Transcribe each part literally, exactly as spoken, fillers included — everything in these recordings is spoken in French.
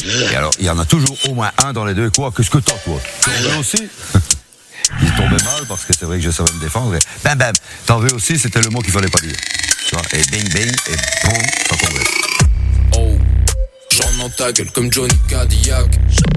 Et alors, il y en a toujours au moins un dans les deux. Quoi? Qu'est-ce que t'as, toi? T'en veux aussi? Il tombait mal parce que c'est vrai que je savais me défendre. Et bam, bam. T'en veux aussi, c'était le mot qu'il fallait pas dire. Tu vois? Et bing, bing, et boum, ça tombait. Oh, j'en en ta gueule comme Johnny Cadillac.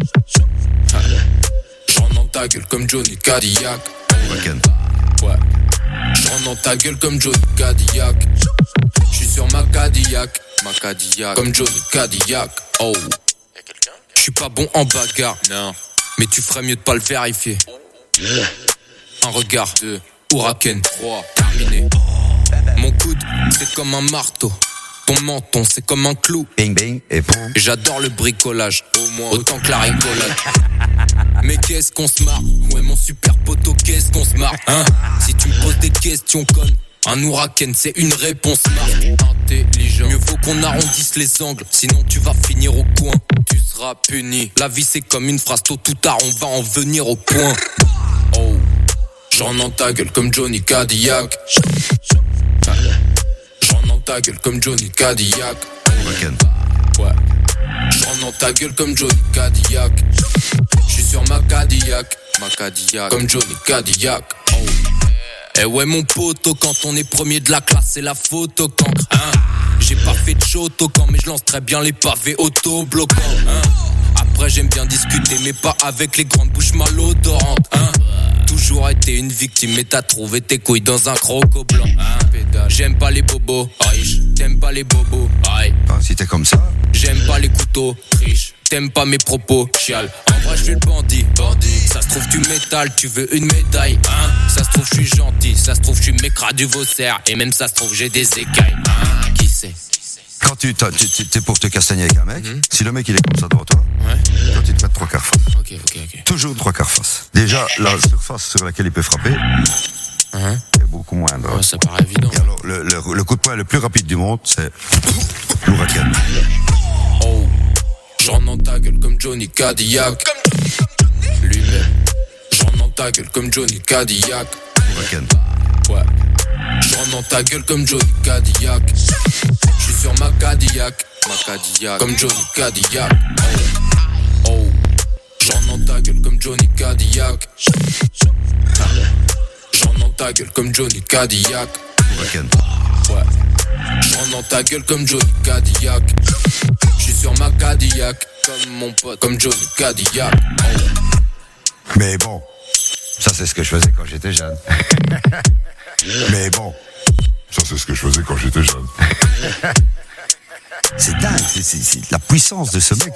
J'en en ta gueule comme Johnny Cadillac. Ouais. J'en en ta gueule comme Johnny Cadillac. J'suis sur ma Cadillac. Ma Cadillac. Comme Johnny Cadillac. Oh. J'suis pas bon en bagarre. Non. Mais tu ferais mieux de pas le vérifier. Un regard de Huracan. trois. Terminé. Mon coude, c'est comme un marteau. Ton menton, c'est comme un clou. Bing, bing, et boum. Et j'adore le bricolage. Au moins autant que la rigolade. Mais qu'est-ce qu'on se marre? Ouais, mon super poteau, qu'est-ce qu'on se marre, hein? Si tu me poses des questions connes, un Huracan, c'est une réponse smart. Intelligent. Mieux vaut qu'on arrondisse les angles, sinon tu vas finir au coin. Tu seras puni. La vie, c'est comme une phrase, tôt ou tard, on va en venir au point. Oh, j'en en ta gueule comme Johnny Cadillac. J'en en ta gueule comme Johnny Cadillac. Ouais. J'en en ta gueule comme Johnny Cadillac. J'suis sur ma Cadillac. Ma Cadillac. Comme Johnny Cadillac. Oh. Eh ouais mon poteau, quand on est premier de la classe, c'est la photo cancre, hein. J'ai pas fait de shotocan, mais je lance très bien les pavés auto-bloquants, hein. Après j'aime bien discuter, mais pas avec les grandes bouches malodorantes, hein. Toujours été une victime, mais t'as trouvé tes couilles dans un croco blanc, hein. J'aime pas les bobos, riche. T'aimes pas les bobos, aïe. Ah, si t'es comme ça. J'aime pas les couteaux, triche. T'aimes pas mes propos, chial. En vrai, je suis le bandit, bandit. Ça se trouve, tu m'étales, tu veux une médaille, hein. Ça se trouve, je suis gentil. Ça se trouve, je suis mécra du Vaussaire. Et même ça se trouve, j'ai des écailles, hein. Qui sait? Quand tu t'es pour te castagner avec un mec, mm-hmm. Si le mec il est comme ça devant toi, ouais. Toi tu te mets trois quarts face. Ok, ok, ok. Toujours trois quarts face. Déjà, la surface sur laquelle il peut frapper, uh-huh. est beaucoup moindre. Ouais, ça paraît évident. Et alors, le, le, le coup de poing le plus rapide du monde, c'est l'Huracan. Oh, j'en en ta gueule comme Johnny Cadillac. Lui-même. J'en en ta gueule comme Johnny Cadillac. Huracan. Ouais. J'en en ta gueule comme Johnny Cadillac. J'suis sur ma Cadillac. Ma Cadillac. Comme Johnny Cadillac. Oh. Oh. J'en en ta gueule comme Johnny Cadillac. J'en en ta gueule comme Johnny Cadillac. Huracan. Ouais. J'en en ta gueule comme Johnny Cadillac. J'suis sur ma Cadillac. Comme mon pote. Comme Johnny Cadillac. Oh. Mais bon, ça c'est ce que je faisais quand j'étais jeune. Mais bon, ça c'est ce que je faisais quand j'étais jeune. C'est dingue, c'est, c'est, c'est la puissance de ce mec.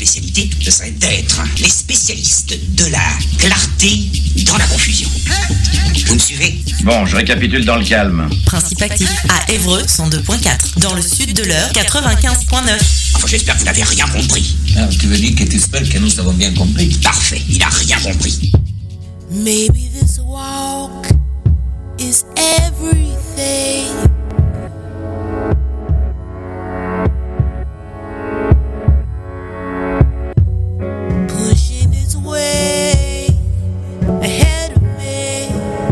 spécialité, ce serait d'être les spécialistes de la clarté dans la confusion. Vous me suivez? Bon, je récapitule dans le calme. Principe actif à Évreux cent deux point quatre, dans le sud de l'Eure quatre-vingt-quinze point neuf. Enfin, j'espère que vous n'avez rien compris. Ah, tu veux dire que tu espères que nous avons bien compris? Parfait, il a rien compris. Maybe this walk is everything. Pushing its way ahead of me.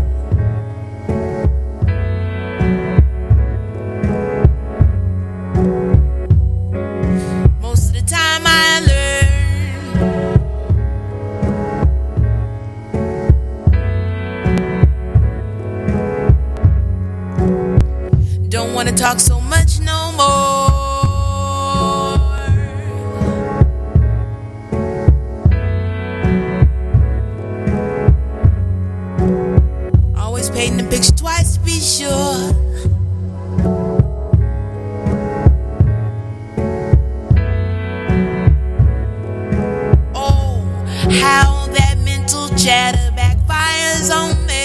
Most of the time I learn. Don't wanna talk so much no more. Always painting the picture twice to be sure. Oh, how that mental chatter backfires on me.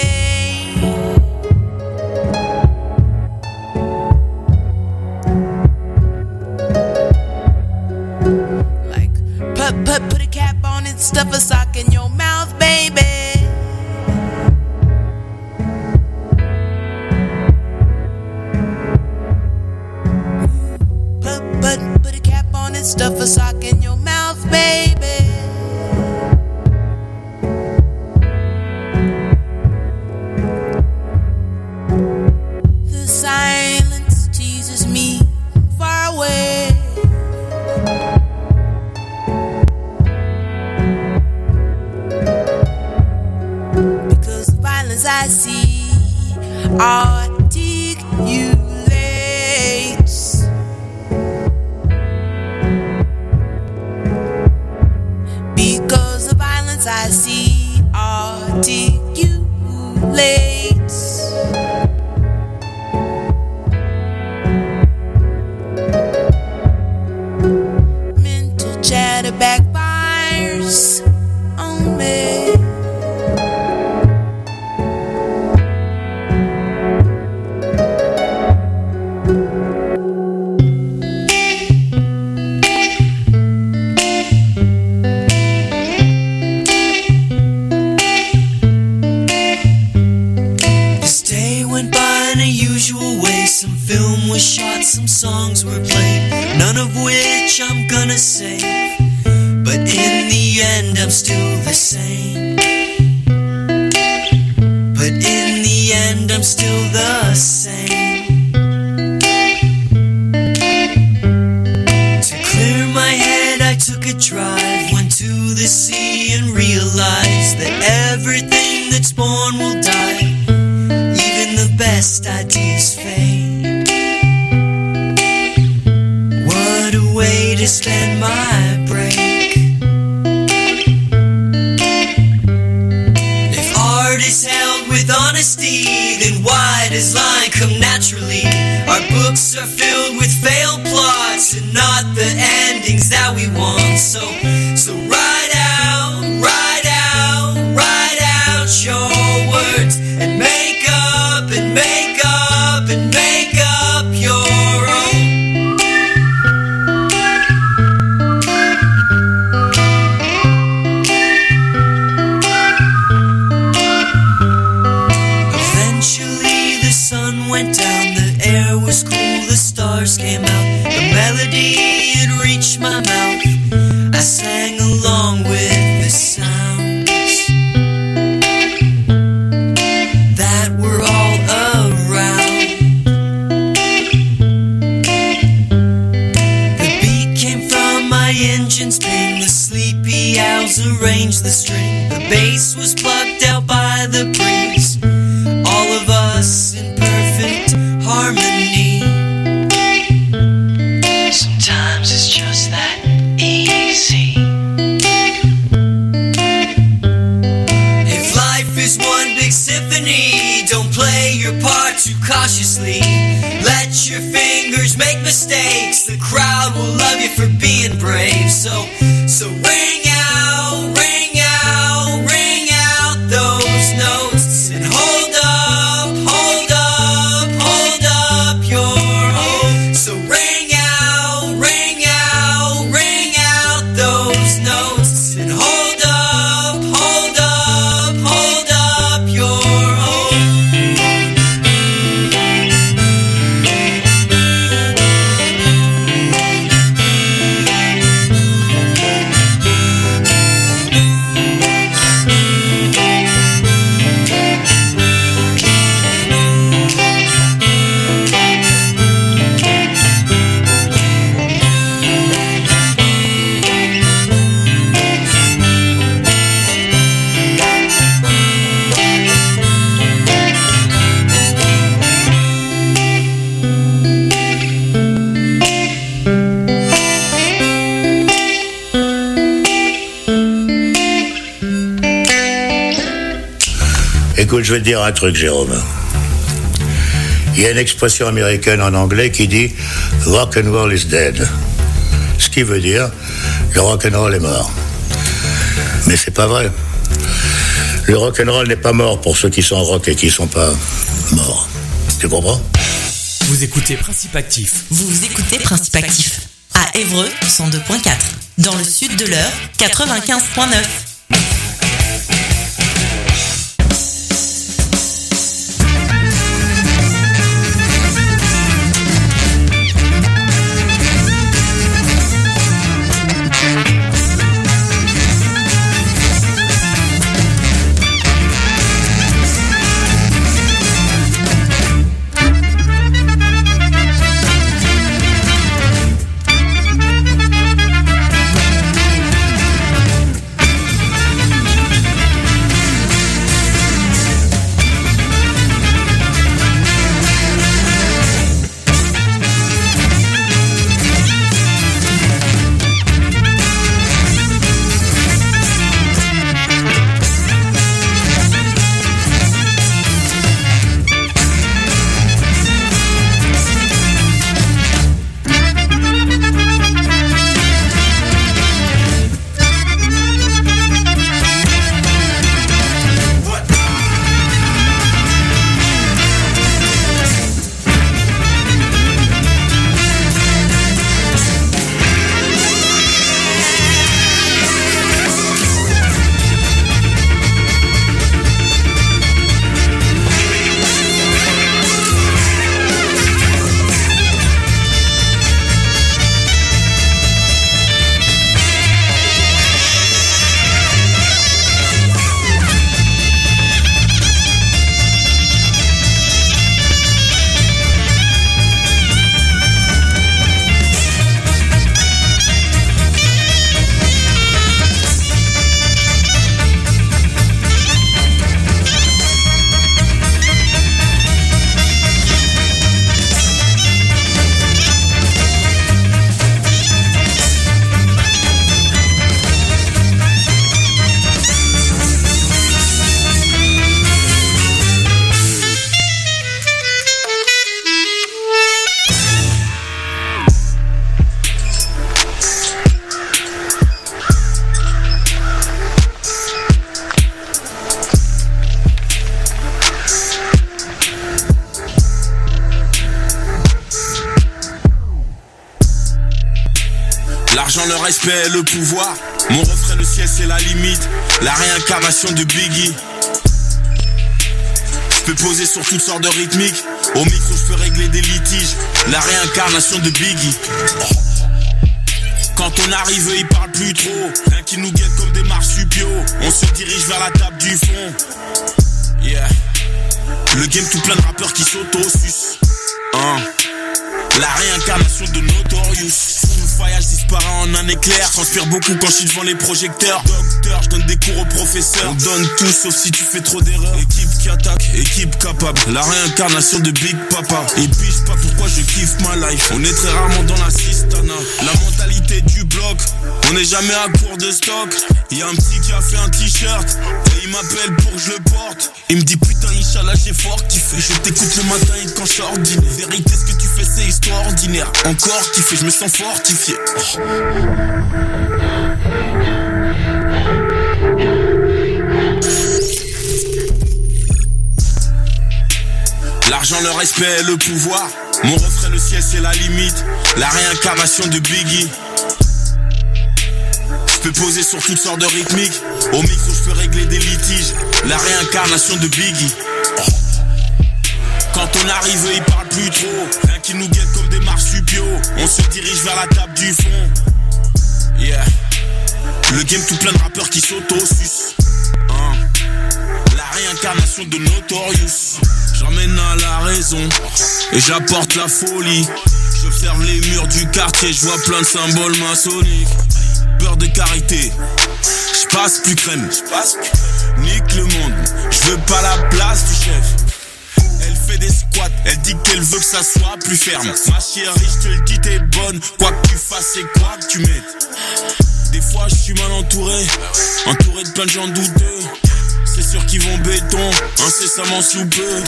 Put, put, put a cap on it, stuff a sock in your mouth, baby. Put, put, put a cap on it, stuff a sock in your mouth, baby. The silence teases me far away. I see articulates because the violence I see articulates. Mental chatter backfires on me. Was shot, some songs were played, none of which I'm gonna save. But in the end I'm still the same. But in the end I'm still the same. To clear my head I took a drive, went to the sea and realized that everything that's born will die. Even the best ideas fade. Way to spend my break. If art is held with honesty, then why does lying come naturally? Our books are filled with failed plots and not the endings that we want. So, so write out, write out, write out your words and make up and make up and make up your own. Went down, the air was cool, the stars came out, the melody had reached my mouth. I sang along with the sounds that were all around. The beat came from my engine's ping, the sleepy owls arranged the string. The bass was plucked out by the breeze, all of us in perfect harmony. Sometimes it's just that easy. If life is one big symphony, don't play your part too cautiously. Let your fingers make mistakes. The crowd will love you for being brave. So, so ring out, ring out, ring out those notes and hold up, hold up, hold up your hope. So ring out, ring out, ring out those notes and hold up, hold up, hold up your hope. Écoute, je vais te dire un truc, Jérôme. Il y a une expression américaine en anglais qui dit « rock and roll is dead ». Ce qui veut dire « le rock and roll est mort ». Mais c'est pas vrai. Le rock and roll n'est pas mort pour ceux qui sont rock et qui sont pas morts. Tu comprends ? Vous écoutez Principe Actif. Vous écoutez Principe Actif. À Évreux, cent deux point quatre. Dans le sud de l'Eure, quatre-vingt-quinze point neuf. L'argent, le respect, le pouvoir. Mon refrain, le ciel, c'est la limite. La réincarnation de Biggie. Je peux poser sur toutes sortes de rythmiques. Au micro, je peux régler des litiges. La réincarnation de Biggie. Quand on arrive, ils parlent plus trop. Rien qui nous guette comme des marsupiaux. On se dirige vers la table du fond. Yeah. Le game tout plein de rappeurs qui s'auto-sucent. Hein. La réincarnation de Notorious. Full fire, je disparais en un éclair. Transpire beaucoup quand je suis devant les projecteurs. Docteur, je donne des cours aux professeurs. On donne tout sauf si tu fais trop d'erreurs. Équipe qui attaque, équipe type capable, la réincarnation de Big Papa. Et puis je sais pas pourquoi je kiffe ma life. On est très rarement dans la cistana. La mentalité du bloc, on n'est jamais à court de stock. Y'a un petit qui a fait un t-shirt et il m'appelle pour que je le porte. Il me dit putain Inch'Allah j'ai fort kiffé. Je t'écoute le matin et quand je sors dîner. Vérité ce que tu fais c'est extraordinaire. Encore kiffé, je me sens fortifié. Oh. L'argent, le respect, le pouvoir. Mon refrain, le ciel, c'est la limite. La réincarnation de Biggie. Je peux poser sur toutes sortes de rythmiques. Au micro, je peux régler des litiges. La réincarnation de Biggie. Oh. Quand on arrive, il parle plus trop. Rien qui nous guette comme des marsupiaux. On se dirige vers la table du fond. Yeah. Le game tout plein de rappeurs qui s'auto-sucent. Hein. La réincarnation de Notorious. J'emmène à la raison et j'apporte la folie. J'observe les murs du quartier, je vois plein de symboles maçonniques. Peur de carité, je passe plus crème. Nique le monde, je veux pas la place du chef. Elle fait des squats, elle dit qu'elle veut que ça soit plus ferme. Ma chérie, je te le dis, t'es bonne. Quoi que tu fasses et quoi que tu mettes. Des fois je suis mal entouré, entouré de plein de gens douteux. C'est sûr qu'ils vont béton, incessamment sous peu.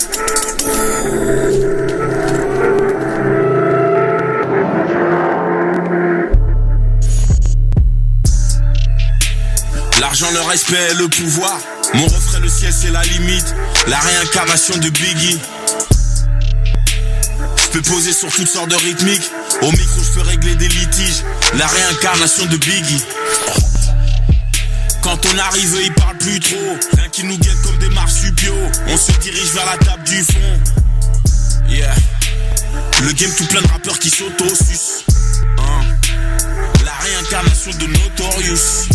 L'argent, le respect, le pouvoir. Mon refrain, le ciel, c'est la limite. La réincarnation de Biggie. Je peux poser sur toutes sortes de rythmiques. Au micro, je peux régler des litiges. La réincarnation de Biggie. Quand on arrive, il parle plus trop. Rien qui nous guette comme des marsupiaux. On se dirige vers la table du fond. Yeah. Le game tout plein de rappeurs qui s'auto-sucent. Hein. La réincarnation de Notorious.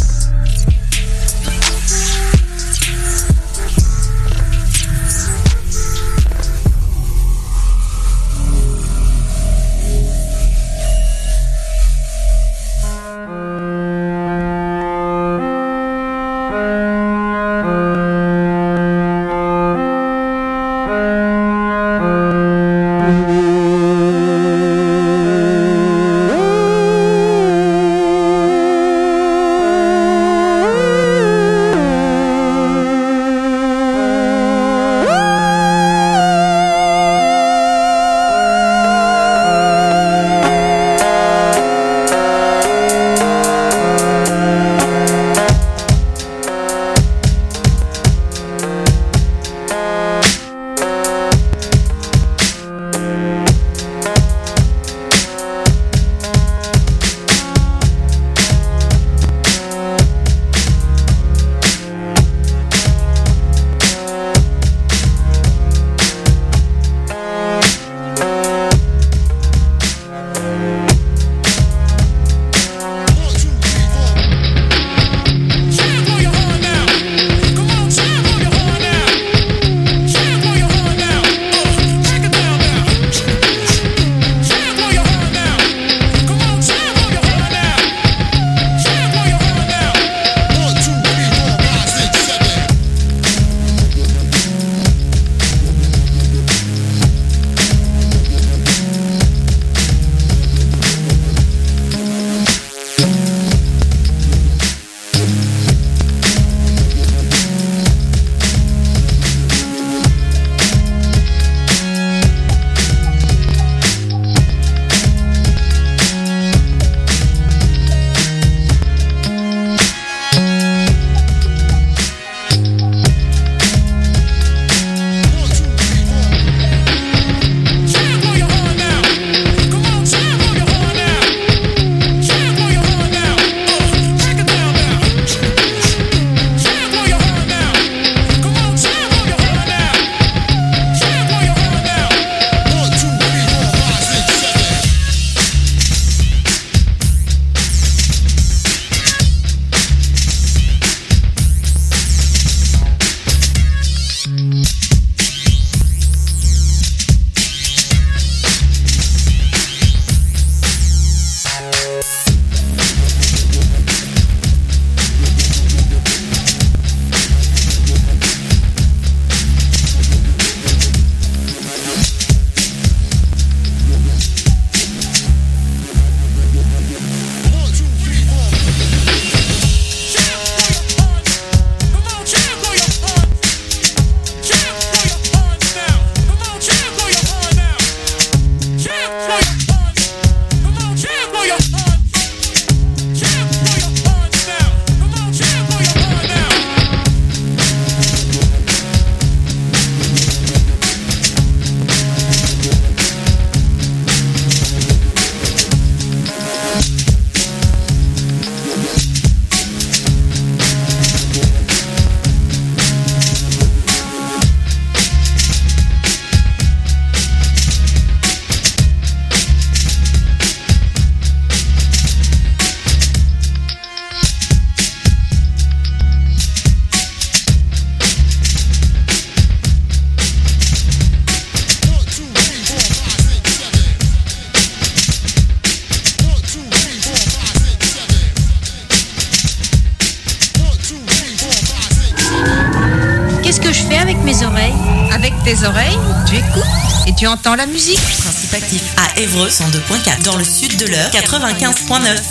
oreilles. Avec tes oreilles, tu écoutes et tu entends la musique. Principe actif à Évreux cent deux point quatre. Dans le sud de l'Eure quatre-vingt-quinze point neuf.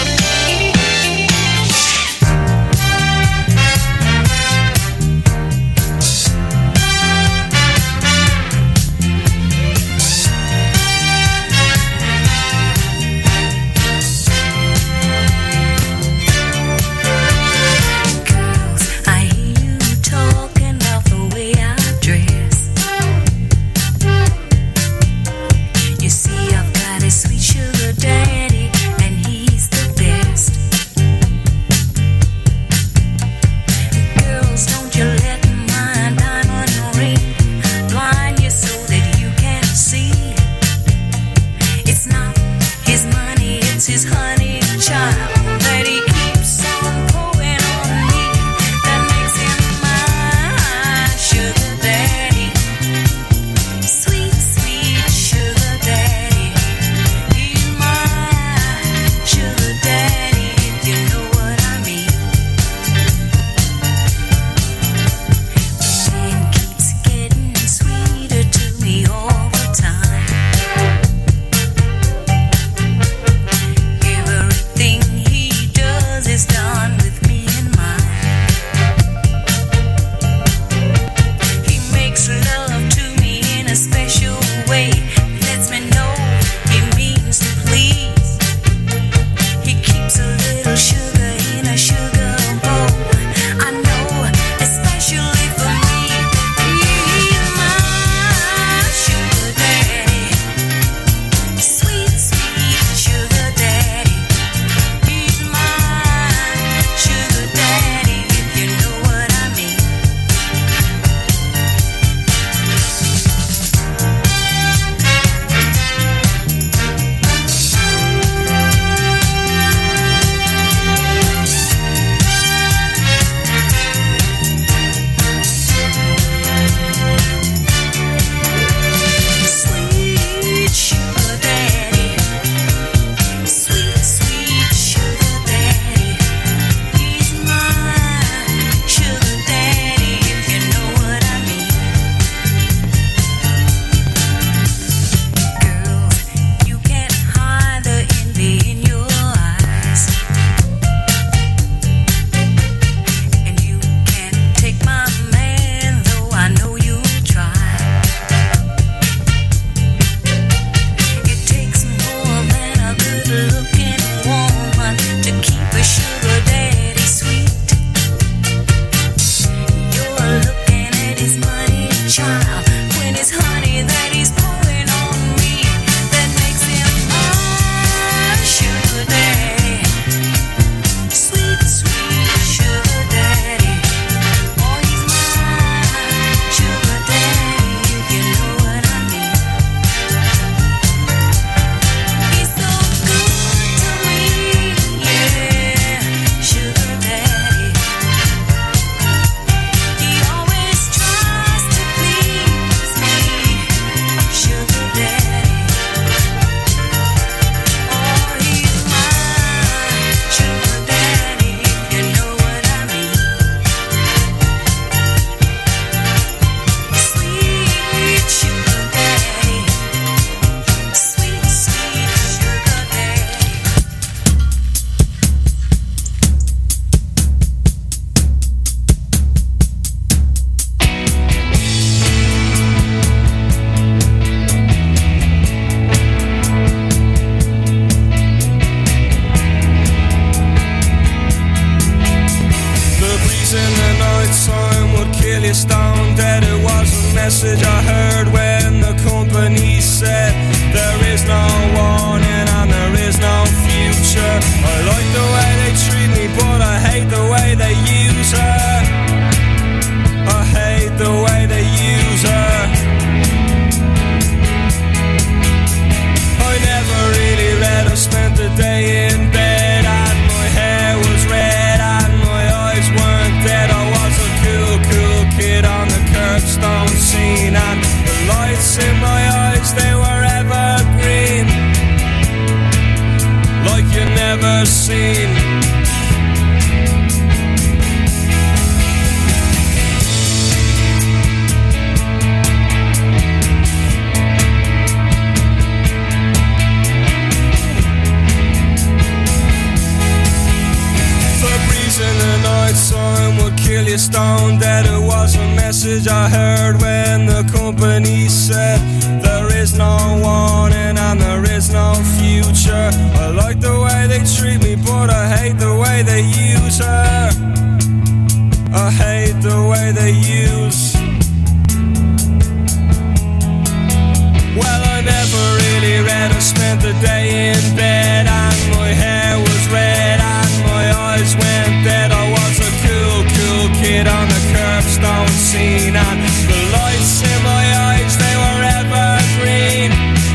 message I heard when the company said there is no warning and there is no future. I like the way they treat me, but I hate the way they use her. I hate the way they use her. I never really let her spend the day in bed, and my hair was red and my eyes weren't dead. I was a cool, cool kid on the curbstone scene, and the lights in my eyes, they were evergreen, like you never seen. message I heard when the company said there is no warning and there is no future. I like the way they treat me, but I hate the way they use her. I hate the way they use. Well, I never really read. I spent the day in bed and my hair was red and my eyes went dead. I was a cool, cool kid on the curbstone scene, and the lights in my eyes, they were evergreen,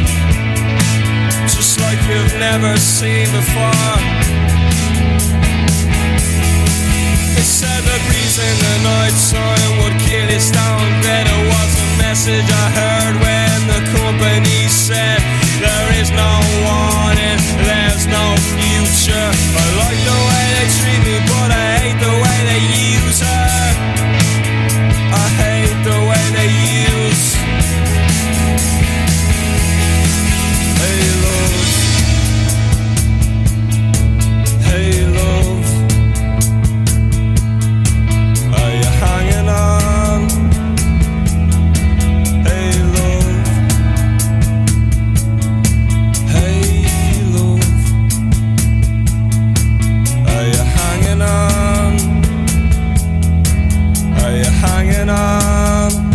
just like you've never seen before. They said the breeze in the night time would kill you stone dead. It was a message I heard when the company said there is no warning, there's no future. I like the way they treat me, but I hate the way they use her. I hate the way they use. Hey love, hey love, are you hanging on? Hey love, hey love, are you hanging on? Are you hanging on?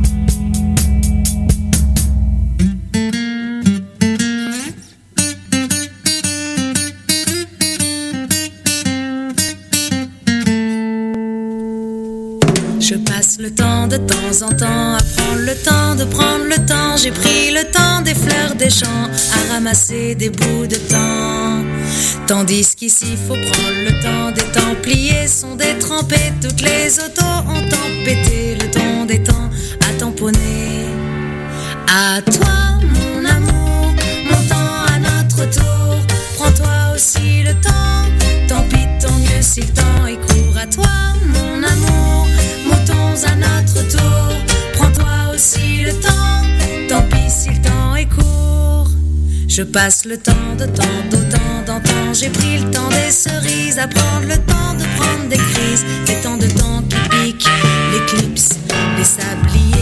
Je passe le temps de temps en temps à prendre le temps de prendre le temps. J'ai pris le temps des fleurs des champs à ramasser des bouts de temps. Tandis qu'ici faut prendre le temps des Templiers sont détrempés. Toutes les autos ont tempêté le don des temps à tamponner. À toi mon amour, mon temps à notre tour. Prends-toi aussi le temps, tant pis tant mieux si le temps est court. À toi mon amour, moutons à notre tour. Prends-toi aussi le temps, tant pis si le temps est court. Je passe le temps de temps, d'autant d'antan. J'ai pris le temps des cerises, à prendre le temps de prendre des crises. Des temps de temps qui piquent, l'éclipse, les sabliers.